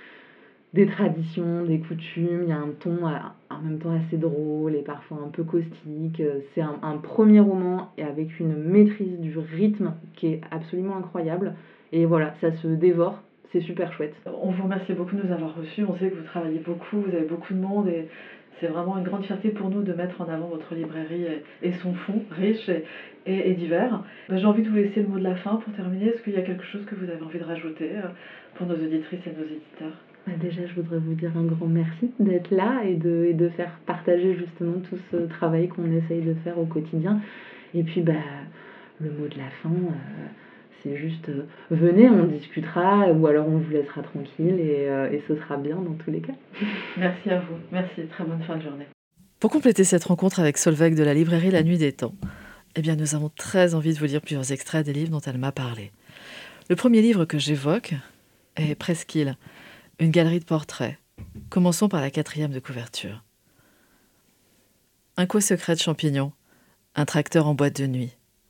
des traditions, des coutumes. Il y a un ton en même temps assez drôle et parfois un peu caustique. C'est un premier roman et avec une maîtrise du rythme qui est absolument incroyable, et voilà, ça se dévore, c'est super chouette. On vous remercie beaucoup de nous avoir reçus, on sait que vous travaillez beaucoup, vous avez beaucoup de monde, et c'est vraiment une grande fierté pour nous de mettre en avant votre librairie et son fond riche et divers. J'ai envie de vous laisser le mot de la fin pour terminer. Est-ce qu'il y a quelque chose que vous avez envie de rajouter pour nos auditrices et nos éditeurs ? Déjà, je voudrais vous dire un grand merci d'être là et de faire partager justement tout ce travail qu'on essaye de faire au quotidien. Et puis, le mot de la fin, c'est juste venez, on discutera, ou alors on vous laissera tranquille, et ce sera bien dans tous les cas. Merci à vous. Merci. Très bonne fin de journée. Pour compléter cette rencontre avec Solveig de la librairie La Nuit des Temps, nous avons très envie de vous lire plusieurs extraits des livres dont elle m'a parlé. Le premier livre que j'évoque est Presqu'île, une galerie de portraits. Commençons par la 4e de couverture. Un coin secret de champignons, un tracteur en boîte de nuit,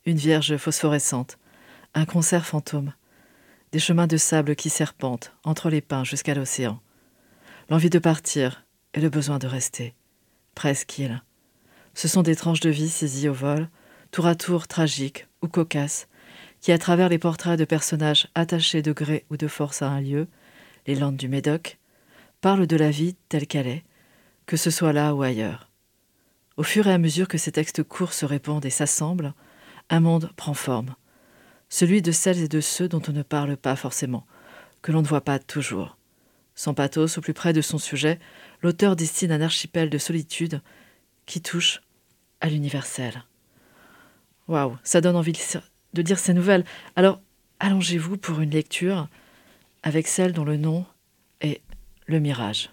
une vierge phosphorescente, un concert fantôme, des chemins de sable qui serpentent entre les pins jusqu'à l'océan. L'envie de partir et le besoin de rester. Presqu'île. Ce sont des tranches de vie saisies au vol, tour à tour tragiques ou cocasses, qui, à travers les portraits de personnages attachés de gré ou de force à un lieu, les Landes du Médoc, parlent de la vie telle qu'elle est, que ce soit là ou ailleurs. Au fur et à mesure que ces textes courts se répandent et s'assemblent, un monde prend forme. Celui de celles et de ceux dont on ne parle pas forcément, que l'on ne voit pas toujours. Sans pathos, au plus près de son sujet, l'auteur dessine un archipel de solitude qui touche à l'universel. Waouh, ça donne envie de lire ces nouvelles. Alors, allongez-vous pour une lecture avec celle dont le nom est Le Mirage.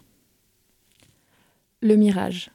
Le Mirage.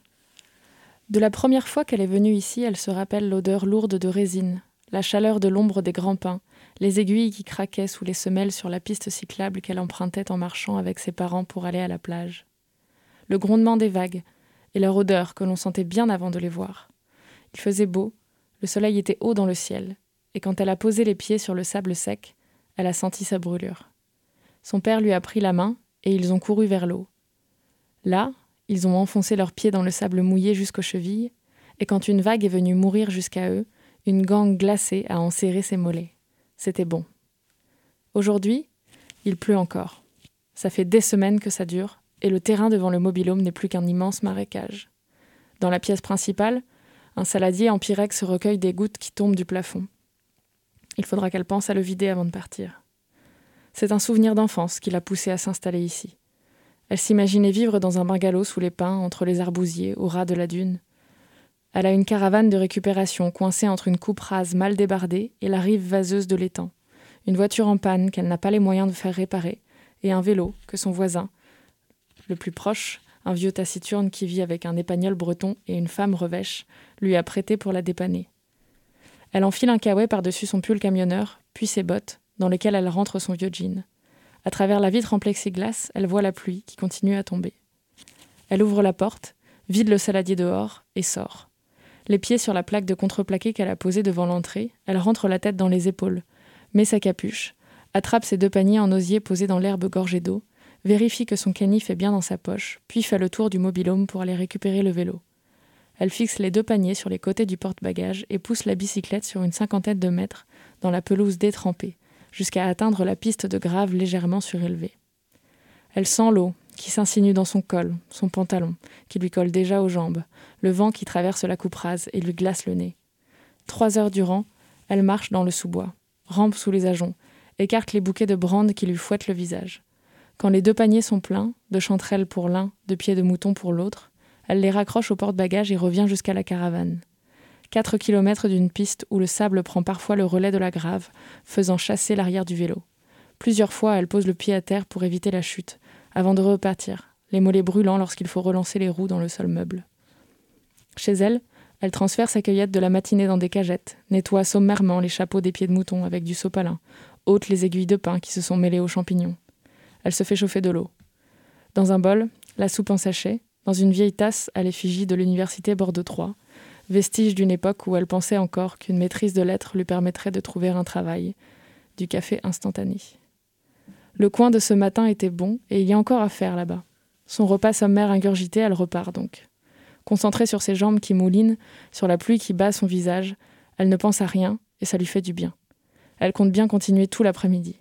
De la première fois qu'elle est venue ici, elle se rappelle l'odeur lourde de résine, la chaleur de l'ombre des grands pins, les aiguilles qui craquaient sous les semelles sur la piste cyclable qu'elle empruntait en marchant avec ses parents pour aller à la plage. Le grondement des vagues et leur odeur que l'on sentait bien avant de les voir. Il faisait beau, le soleil était haut dans le ciel, et quand elle a posé les pieds sur le sable sec, elle a senti sa brûlure. Son père lui a pris la main et ils ont couru vers l'eau. Là, ils ont enfoncé leurs pieds dans le sable mouillé jusqu'aux chevilles, et quand une vague est venue mourir jusqu'à eux, une gangue glacée a enserré ses mollets. C'était bon. Aujourd'hui, il pleut encore. Ça fait des semaines que ça dure, et le terrain devant le mobil-home n'est plus qu'un immense marécage. Dans la pièce principale, un saladier en pyrex recueille des gouttes qui tombent du plafond. Il faudra qu'elle pense à le vider avant de partir. C'est un souvenir d'enfance qui l'a poussée à s'installer ici. Elle s'imaginait vivre dans un bungalow sous les pins, entre les arbousiers, au ras de la dune. Elle a une caravane de récupération coincée entre une coupe rase mal débardée et la rive vaseuse de l'étang, une voiture en panne qu'elle n'a pas les moyens de faire réparer, et un vélo que son voisin, le plus proche, un vieux taciturne qui vit avec un épagnol breton et une femme revêche, lui a prêté pour la dépanner. Elle enfile un caouet par-dessus son pull camionneur, puis ses bottes, dans lesquelles elle rentre son vieux jean. À travers la vitre en plexiglas, elle voit la pluie qui continue à tomber. Elle ouvre la porte, vide le saladier dehors et sort. Les pieds sur la plaque de contreplaqué qu'elle a posée devant l'entrée, elle rentre la tête dans les épaules, met sa capuche, attrape ses 2 paniers en osier posés dans l'herbe gorgée d'eau, vérifie que son canif est bien dans sa poche, puis fait le tour du mobil-home pour aller récupérer le vélo. Elle fixe les 2 paniers sur les côtés du porte-bagages et pousse la bicyclette sur une 50aine de mètres dans la pelouse détrempée, jusqu'à atteindre la piste de grave légèrement surélevée. Elle sent l'eau qui s'insinue dans son col, son pantalon, qui lui colle déjà aux jambes, le vent qui traverse la coupe rase et lui glace le nez. 3 heures durant, elle marche dans le sous-bois, rampe sous les ajoncs, écarte les bouquets de brandes qui lui fouettent le visage. Quand les 2 paniers sont pleins, de chanterelles pour l'un, de pieds de mouton pour l'autre, elle les raccroche au porte-bagages et revient jusqu'à la caravane. 4 kilomètres d'une piste où le sable prend parfois le relais de la grave, faisant chasser l'arrière du vélo. Plusieurs fois, elle pose le pied à terre pour éviter la chute, avant de repartir, les mollets brûlants lorsqu'il faut relancer les roues dans le sol meuble. Chez elle, elle transfère sa cueillette de la matinée dans des cagettes, nettoie sommairement les chapeaux des pieds de mouton avec du sopalin, ôte les aiguilles de pin qui se sont mêlées aux champignons. Elle se fait chauffer de l'eau. Dans un bol, la soupe en sachet, dans une vieille tasse à l'effigie de l'université Bordeaux III, vestige d'une époque où elle pensait encore qu'une maîtrise de lettres lui permettrait de trouver un travail, du café instantané. Le coin de ce matin était bon et il y a encore à faire là-bas. Son repas sommaire ingurgité, elle repart donc. Concentrée sur ses jambes qui moulinent, sur la pluie qui bat son visage, elle ne pense à rien et ça lui fait du bien. Elle compte bien continuer tout l'après-midi.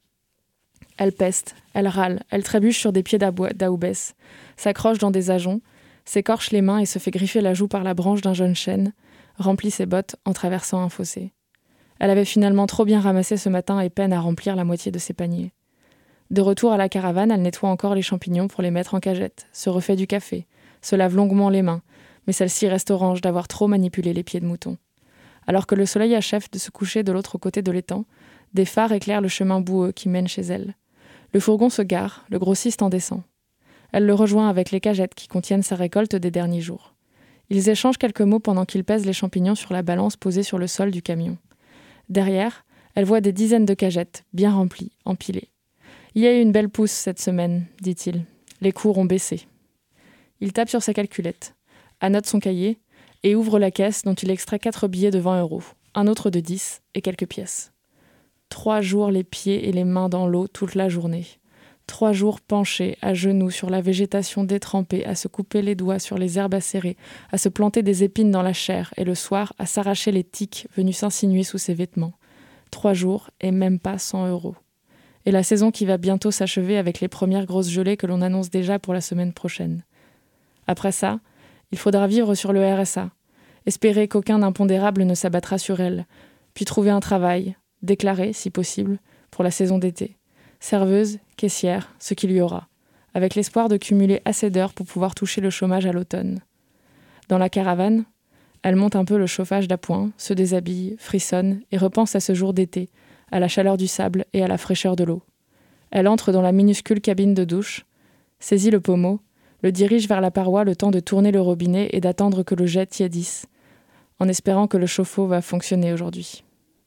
Elle peste, elle râle, elle trébuche sur des pieds d'aoubès, s'accroche dans des ajoncs, s'écorche les mains et se fait griffer la joue par la branche d'un jeune chêne, remplit ses bottes en traversant un fossé. Elle avait finalement trop bien ramassé ce matin et peine à remplir la moitié de ses paniers. De retour à la caravane, elle nettoie encore les champignons pour les mettre en cagette, se refait du café, se lave longuement les mains, mais celle-ci reste orange d'avoir trop manipulé les pieds de mouton. Alors que le soleil achève de se coucher de l'autre côté de l'étang, des phares éclairent le chemin boueux qui mène chez elle. Le fourgon se gare, le grossiste en descend. Elle le rejoint avec les cagettes qui contiennent sa récolte des derniers jours. Ils échangent quelques mots pendant qu'il pèse les champignons sur la balance posée sur le sol du camion. Derrière, elle voit des dizaines de cagettes, bien remplies, empilées. « Il y a eu une belle pousse cette semaine, dit-il. Les cours ont baissé. » Il tape sur sa calculette, annote son cahier et ouvre la caisse dont il extrait 4 billets de 20 €, un autre de 10 et quelques pièces. 3 jours les pieds et les mains dans l'eau toute la journée. 3 jours penchés, à genoux, sur la végétation détrempée, à se couper les doigts sur les herbes acérées, à se planter des épines dans la chair, et le soir, à s'arracher les tiques venus s'insinuer sous ses vêtements. 3 jours et même pas 100 €. Et la saison qui va bientôt s'achever avec les premières grosses gelées que l'on annonce déjà pour la semaine prochaine. Après ça, il faudra vivre sur le RSA, espérer qu'aucun impondérable ne s'abattra sur elle, puis trouver un travail, déclaré, si possible, pour la saison d'été. Serveuse, caissière, ce qu'il y aura, avec l'espoir de cumuler assez d'heures pour pouvoir toucher le chômage à l'automne. Dans la caravane, elle monte un peu le chauffage d'appoint, se déshabille, frissonne et repense à ce jour d'été, à la chaleur du sable et à la fraîcheur de l'eau. Elle entre dans la minuscule cabine de douche, saisit le pommeau, le dirige vers la paroi le temps de tourner le robinet et d'attendre que le jet tiédisse, en espérant que le chauffe-eau va fonctionner aujourd'hui.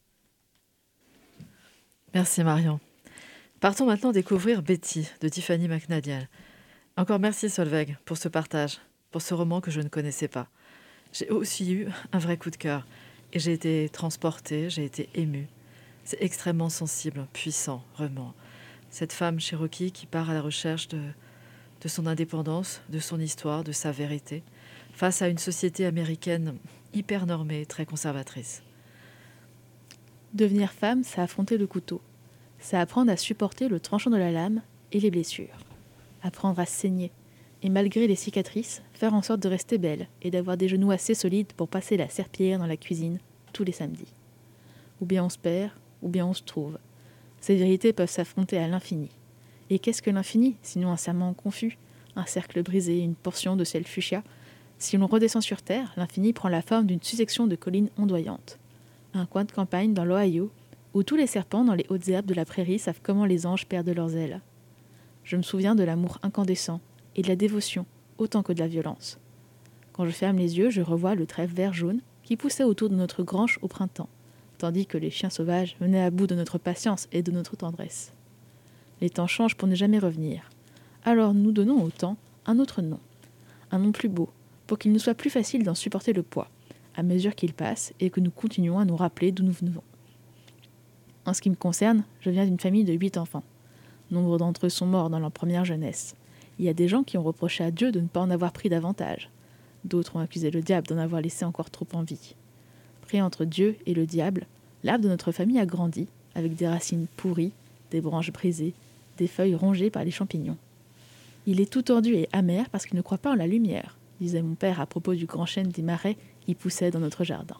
Merci Marion. Partons maintenant découvrir Betty de Tiffany McNadiel. Encore merci Solveig pour ce partage, pour ce roman que je ne connaissais pas. J'ai aussi eu un vrai coup de cœur et j'ai été transportée, j'ai été émue. C'est extrêmement sensible, puissant, vraiment. Cette femme Cherokee qui part à la recherche de son indépendance, de son histoire, de sa vérité, face à une société américaine hyper normée, très conservatrice. Devenir femme, c'est affronter le couteau. C'est apprendre à supporter le tranchant de la lame et les blessures. Apprendre à saigner. Et malgré les cicatrices, faire en sorte de rester belle et d'avoir des genoux assez solides pour passer la serpillière dans la cuisine tous les samedis. Ou bien on se perd, ou bien on se trouve. Ces vérités peuvent s'affronter à l'infini. Et qu'est-ce que l'infini, sinon un serment confus, un cercle brisé, une portion de ciel fuchsia? Si l'on redescend sur Terre, l'infini prend la forme d'une succession de collines ondoyantes. Un coin de campagne dans l'Ohio, où tous les serpents dans les hautes herbes de la prairie savent comment les anges perdent leurs ailes. Je me souviens de l'amour incandescent et de la dévotion, autant que de la violence. Quand je ferme les yeux, je revois le trèfle vert-jaune qui poussait autour de notre grange au printemps, tandis que les chiens sauvages venaient à bout de notre patience et de notre tendresse. Les temps changent pour ne jamais revenir. Alors nous donnons au temps un autre nom, un nom plus beau, pour qu'il nous soit plus facile d'en supporter le poids, à mesure qu'il passe et que nous continuons à nous rappeler d'où nous venons. En ce qui me concerne, je viens d'une famille de 8 enfants. Nombre d'entre eux sont morts dans leur première jeunesse. Il y a des gens qui ont reproché à Dieu de ne pas en avoir pris davantage. D'autres ont accusé le diable d'en avoir laissé encore trop en vie. Pris entre Dieu et le diable, l'arbre de notre famille a grandi, avec des racines pourries, des branches brisées, des feuilles rongées par les champignons. Il est tout tordu et amer parce qu'il ne croit pas en la lumière, disait mon père à propos du grand chêne des marais qui poussait dans notre jardin.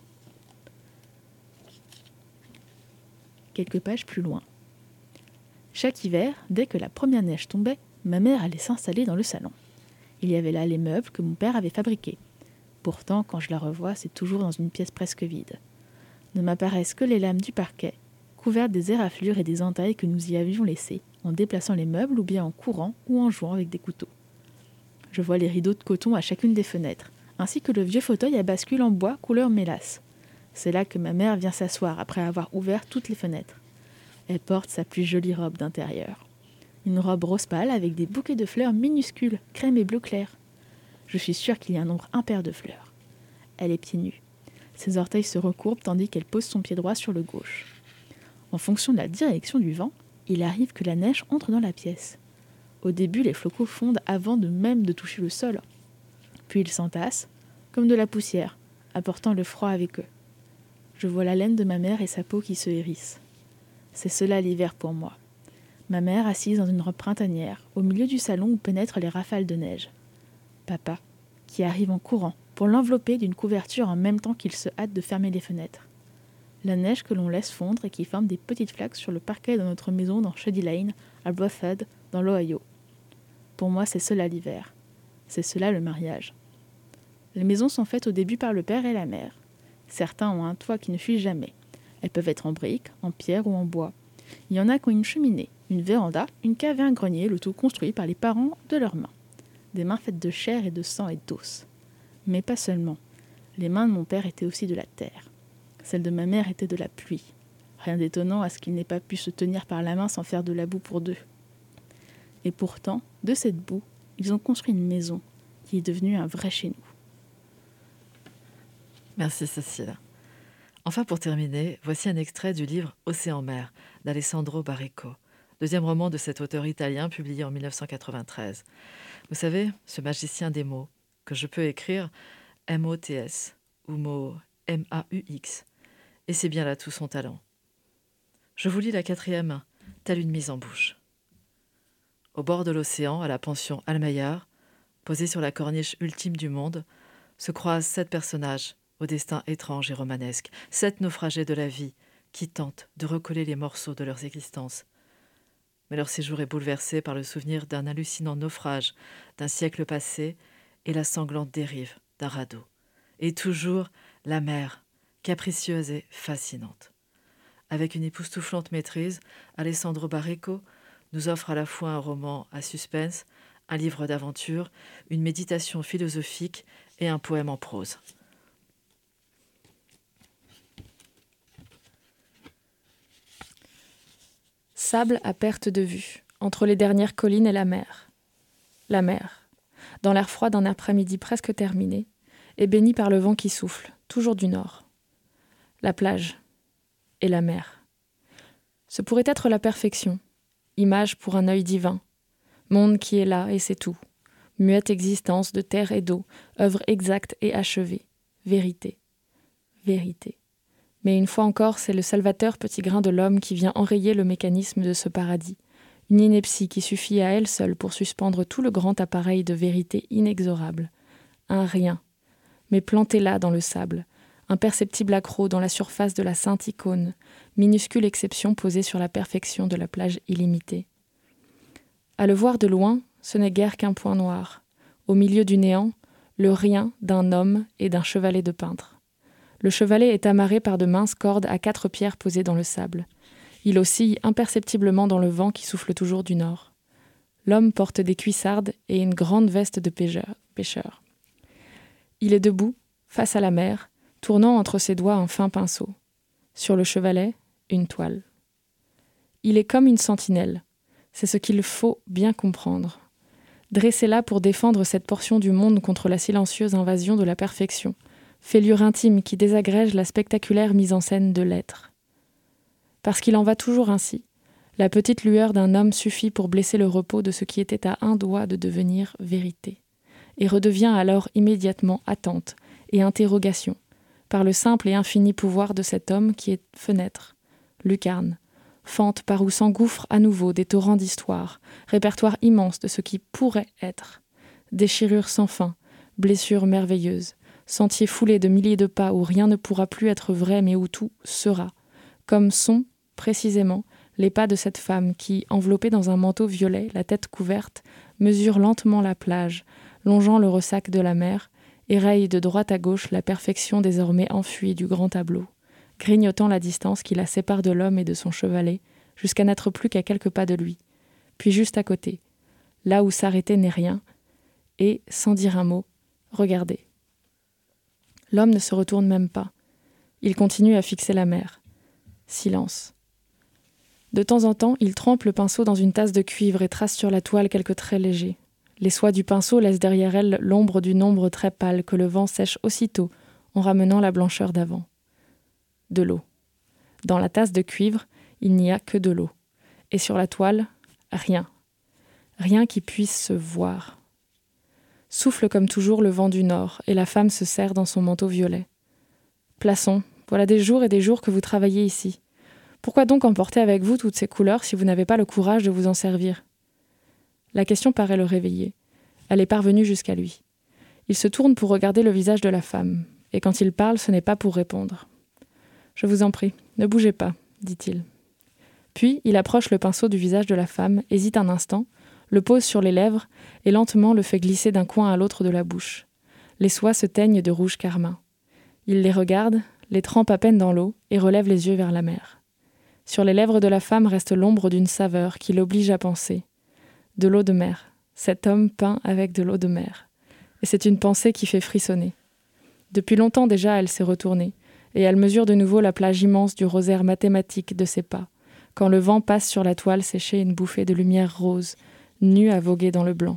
Quelques pages plus loin. Chaque hiver, dès que la première neige tombait, ma mère allait s'installer dans le salon. Il y avait là les meubles que mon père avait fabriqués. Pourtant, quand je la revois, c'est toujours dans une pièce presque vide. Ne m'apparaissent que les lames du parquet, couvertes des éraflures et des entailles que nous y avions laissées, en déplaçant les meubles ou bien en courant ou en jouant avec des couteaux. Je vois les rideaux de coton à chacune des fenêtres, ainsi que le vieux fauteuil à bascule en bois couleur mélasse. C'est là que ma mère vient s'asseoir après avoir ouvert toutes les fenêtres. Elle porte sa plus jolie robe d'intérieur. Une robe rose pâle avec des bouquets de fleurs minuscules, crème et bleu clair. Je suis sûre qu'il y a un nombre impair de fleurs. Elle est pieds nus. Ses orteils se recourbent tandis qu'elle pose son pied droit sur le gauche. En fonction de la direction du vent, il arrive que la neige entre dans la pièce. Au début, les flocons fondent avant de même de toucher le sol. Puis ils s'entassent, comme de la poussière, apportant le froid avec eux. Je vois la laine de ma mère et sa peau qui se hérissent. C'est cela l'hiver pour moi. Ma mère assise dans une robe printanière, au milieu du salon où pénètrent les rafales de neige. Papa, qui arrive en courant, pour l'envelopper d'une couverture en même temps qu'il se hâte de fermer les fenêtres. La neige que l'on laisse fondre et qui forme des petites flaques sur le parquet de notre maison dans Shady Lane, à Broadhead, dans l'Ohio. Pour moi, c'est cela l'hiver. C'est cela le mariage. Les maisons sont faites au début par le père et la mère. Certains ont un toit qui ne fuit jamais. Elles peuvent être en briques, en pierre ou en bois. Il y en a qui ont une cheminée, une véranda, une cave et un grenier, le tout construit par les parents de leurs mains. Des mains faites de chair et de sang et d'os. Mais pas seulement. Les mains de mon père étaient aussi de la terre. Celles de ma mère étaient de la pluie. Rien d'étonnant à ce qu'ils n'aient pas pu se tenir par la main sans faire de la boue pour deux. Et pourtant, de cette boue, ils ont construit une maison qui est devenue un vrai chez nous. Merci Cécile. Enfin, pour terminer, voici un extrait du livre Océan-mer d'Alessandro Baricco, deuxième roman de cet auteur italien publié en 1993. Vous savez, ce magicien des mots, que je peux écrire M-O-T-S ou mot M-A-U-X. Et c'est bien là tout son talent. Je vous lis la 4e, telle une mise en bouche. Au bord de l'océan, à la pension Almaillard, posée sur la corniche ultime du monde, se croisent 7 personnages au destin étrange et romanesque, 7 naufragés de la vie qui tentent de recoller les morceaux de leurs existences. Mais leur séjour est bouleversé par le souvenir d'un hallucinant naufrage d'un siècle passé et la sanglante dérive d'un radeau. Et toujours la mer, capricieuse et fascinante. Avec une époustouflante maîtrise, Alessandro Baricco nous offre à la fois un roman à suspense, un livre d'aventure, une méditation philosophique et un poème en prose. Sable à perte de vue, entre les dernières collines et la mer. La mer, dans l'air froid d'un après-midi presque terminé, est bénie par le vent qui souffle, toujours du nord. La plage et la mer. Ce pourrait être la perfection, image pour un œil divin, monde qui est là et c'est tout, muette existence de terre et d'eau, œuvre exacte et achevée, vérité, vérité. Mais une fois encore, c'est le salvateur petit grain de l'homme qui vient enrayer le mécanisme de ce paradis, une ineptie qui suffit à elle seule pour suspendre tout le grand appareil de vérité inexorable. Un rien, mais planté là dans le sable, imperceptible accroc dans la surface de la sainte icône, minuscule exception posée sur la perfection de la plage illimitée. À le voir de loin, ce n'est guère qu'un point noir. Au milieu du néant, le rien d'un homme et d'un chevalet de peintre. Le chevalet est amarré par de minces cordes à 4 pierres posées dans le sable. Il oscille imperceptiblement dans le vent qui souffle toujours du nord. L'homme porte des cuissardes et une grande veste de pêcheur. Il est debout, face à la mer, tournant entre ses doigts un fin pinceau. Sur le chevalet, une toile. Il est comme une sentinelle. C'est ce qu'il faut bien comprendre. Dressé là pour défendre cette portion du monde contre la silencieuse invasion de la perfection, fêlure intime qui désagrège la spectaculaire mise en scène de l'être. Parce qu'il en va toujours ainsi, la petite lueur d'un homme suffit pour blesser le repos de ce qui était à un doigt de devenir vérité, et redevient alors immédiatement attente et interrogation, par le simple et infini pouvoir de cet homme qui est fenêtre, lucarne, fente par où s'engouffrent à nouveau des torrents d'histoire, répertoire immense de ce qui pourrait être, déchirures sans fin, blessures merveilleuses, sentier foulé de milliers de pas où rien ne pourra plus être vrai mais où tout sera, comme sont, précisément, les pas de cette femme qui, enveloppée dans un manteau violet, la tête couverte, mesure lentement la plage, longeant le ressac de la mer, et raye de droite à gauche la perfection désormais enfuie du grand tableau, grignotant la distance qui la sépare de l'homme et de son chevalet, jusqu'à n'être plus qu'à quelques pas de lui, puis juste à côté, là où s'arrêter n'est rien, et, sans dire un mot, regardez. L'homme ne se retourne même pas. Il continue à fixer la mer. Silence. De temps en temps, il trempe le pinceau dans une tasse de cuivre et trace sur la toile quelques traits légers. Les soies du pinceau laissent derrière elles l'ombre d'une ombre très pâle que le vent sèche aussitôt en ramenant la blancheur d'avant. De l'eau. Dans la tasse de cuivre, il n'y a que de l'eau. Et sur la toile, rien. Rien qui puisse se voir. Souffle comme toujours le vent du nord, et la femme se serre dans son manteau violet. Plaçons, voilà des jours et des jours que vous travaillez ici. Pourquoi donc emporter avec vous toutes ces couleurs si vous n'avez pas le courage de vous en servir ? La question paraît le réveiller. Elle est parvenue jusqu'à lui. Il se tourne pour regarder le visage de la femme, et quand il parle, ce n'est pas pour répondre. « Je vous en prie, ne bougez pas, » dit-il. Puis, il approche le pinceau du visage de la femme, hésite un instant, le pose sur les lèvres et lentement le fait glisser d'un coin à l'autre de la bouche. Les soies se teignent de rouge carmin. Il les regarde, les trempe à peine dans l'eau et relève les yeux vers la mer. Sur les lèvres de la femme reste l'ombre d'une saveur qui l'oblige à penser. De l'eau de mer. Cet homme peint avec de l'eau de mer. Et c'est une pensée qui fait frissonner. Depuis longtemps déjà, elle s'est retournée, et elle mesure de nouveau la plage immense du rosaire mathématique de ses pas, quand le vent passe sur la toile séchée une bouffée de lumière rose, nue à voguer dans le blanc.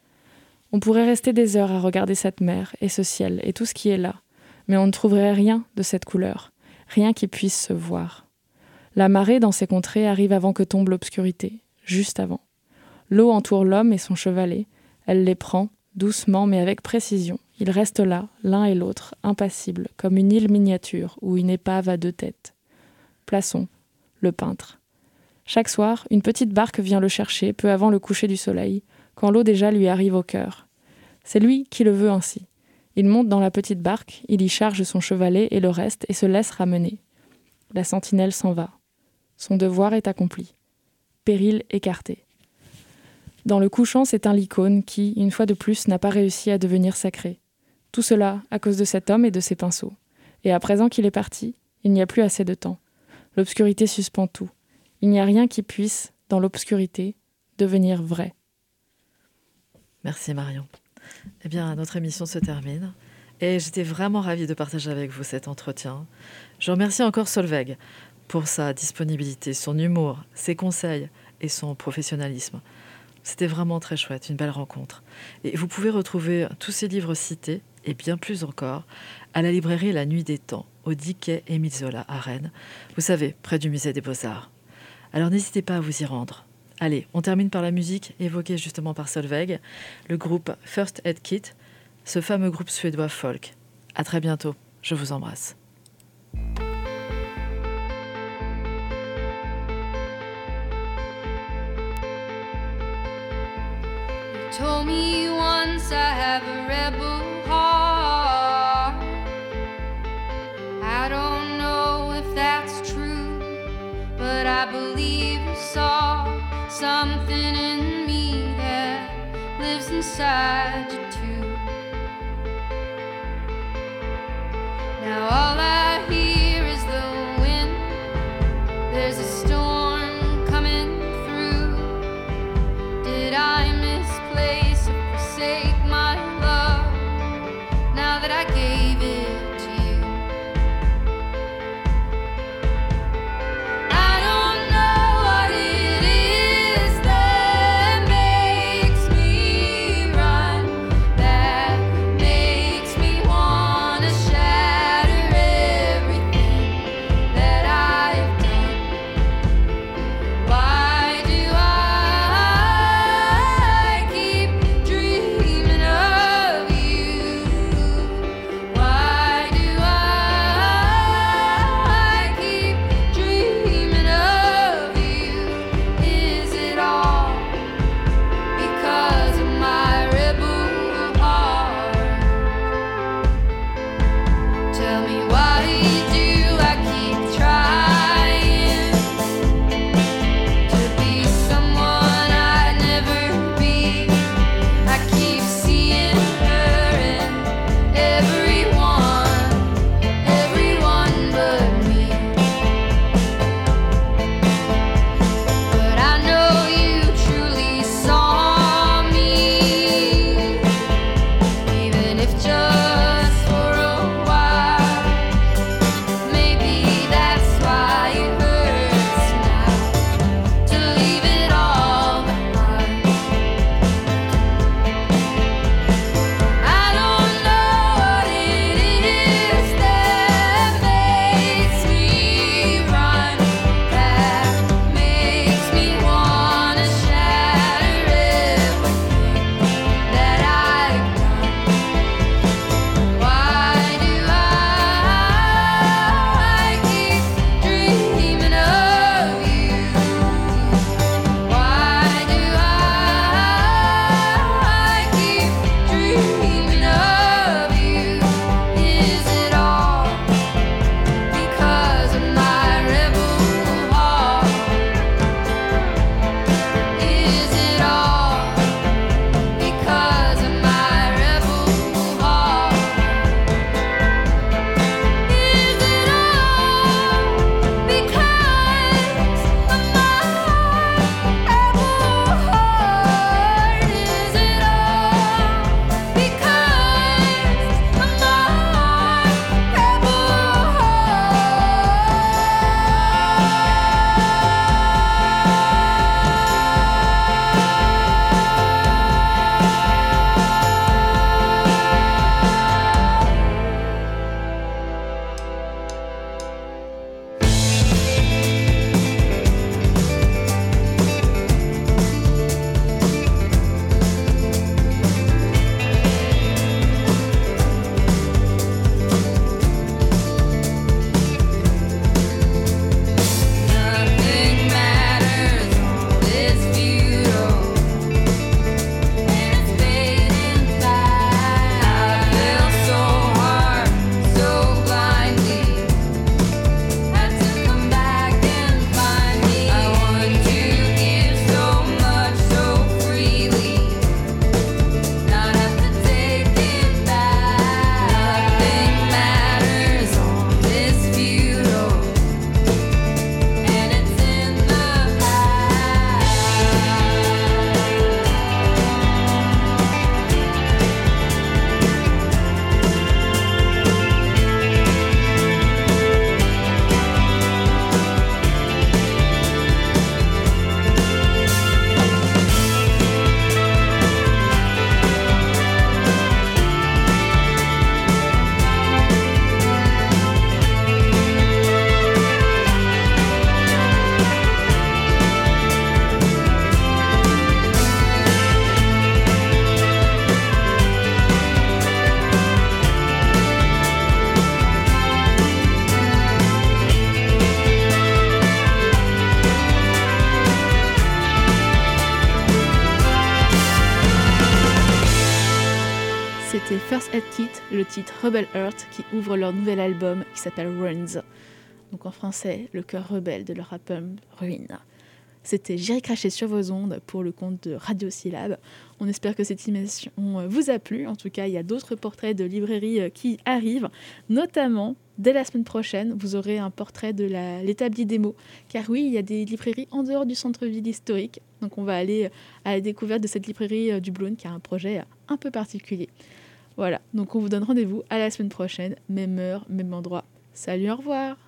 On pourrait rester des heures à regarder cette mer et ce ciel et tout ce qui est là, mais on ne trouverait rien de cette couleur, rien qui puisse se voir. La marée dans ces contrées arrive avant que tombe l'obscurité, juste avant. L'eau entoure l'homme et son chevalet, elle les prend, doucement mais avec précision. Ils restent là, l'un et l'autre, impassibles, comme une île miniature ou une épave à 2 têtes. Plasson, le peintre. Chaque soir, une petite barque vient le chercher, peu avant le coucher du soleil, quand l'eau déjà lui arrive au cœur. C'est lui qui le veut ainsi. Il monte dans la petite barque, il y charge son chevalet et le reste et se laisse ramener. La sentinelle s'en va. Son devoir est accompli. Péril écarté. Dans le couchant, c'est un l'icône qui, une fois de plus, n'a pas réussi à devenir sacré. Tout cela à cause de cet homme et de ses pinceaux. Et à présent qu'il est parti, il n'y a plus assez de temps. L'obscurité suspend tout. Il n'y a rien qui puisse, dans l'obscurité, devenir vrai. Merci Marion. Eh bien, notre émission se termine. Et j'étais vraiment ravie de partager avec vous cet entretien. Je remercie encore Solveig pour sa disponibilité, son humour, ses conseils et son professionnalisme. C'était vraiment très chouette, une belle rencontre. Et vous pouvez retrouver tous ces livres cités, et bien plus encore, à la librairie La Nuit des Temps, au 10 quai Émile Zola à Rennes. Vous savez, près du musée des Beaux-Arts. Alors n'hésitez pas à vous y rendre. Allez, on termine par la musique évoquée justement par Solveig, le groupe First Aid Kit, ce fameux groupe suédois folk. À très bientôt, je vous embrasse. You told me once I have a rebel heart. I don't know if that's true, but I believe you saw something in me that lives inside you too. Now all I hear is the wind. There's a storm coming through. Did I misplace or forsake my love now that I gave it to you? I don't know what it is that makes me run, that makes me wanna shatter Kit, le titre Rebel Heart, qui ouvre leur nouvel album qui s'appelle Ruins. Donc en français, le cœur rebelle de leur album Ruines. C'était J'irai cracher sur vos ondes pour le compte de Radio Syllab. On espère que cette émission vous a plu. En tout cas, il y a d'autres portraits de librairies qui arrivent. Notamment, dès la semaine prochaine, vous aurez un portrait de l'établi des mots. Car oui, il y a des librairies en dehors du centre-ville historique. Donc on va aller à la découverte de cette librairie du Blône, qui a un projet un peu particulier. Voilà, donc on vous donne rendez-vous à la semaine prochaine. Même heure, même endroit. Salut, au revoir!